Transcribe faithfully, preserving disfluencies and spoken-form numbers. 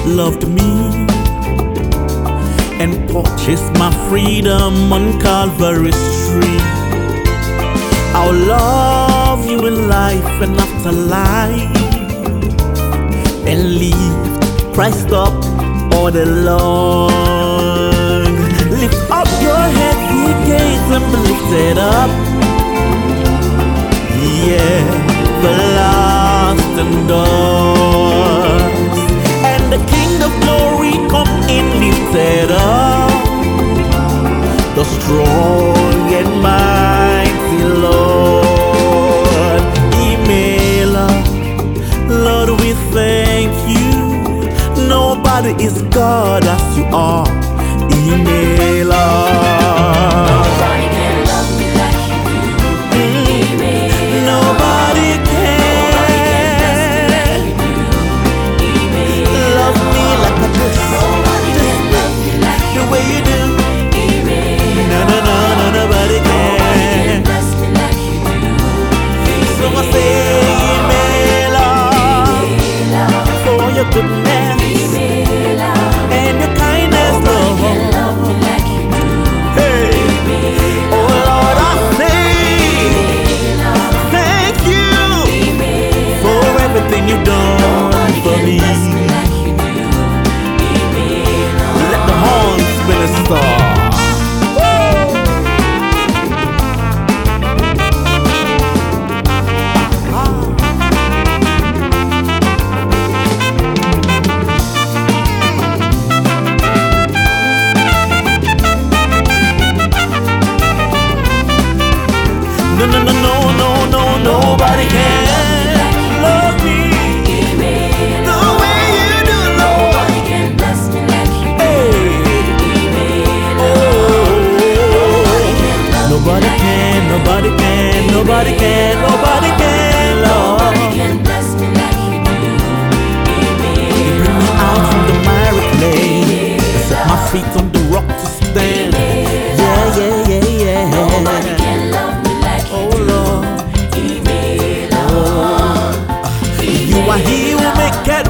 loved me and purchased my freedom on Calvary's tree. I'll love you in life and after life, and lift Christ up all day long. Lift up your head, ye gates, and be lifted up. Yeah, the last and doors, and the King of glory come in lifted up, the strong and mighty Lord. Emmanuel, Lord, we thank you. Nobody is God as you are, Emmanuel. Goodness and your kindness, Lord. Hey, oh Lord, I say thank you for everything you've done for me. Let the horns spin a star. No, no, no, no, no, no, nobody can love me the way you do, Lord. Nobody can bless me like you do. Oh, nobody can, nobody can, nobody can, nobody can, Lord. Nobody can bless me like you do. You bring me out from the miry clay, set my feet on the rock to stand. Yeah, yeah, yeah, yeah. Nobody can love me. You are he who make it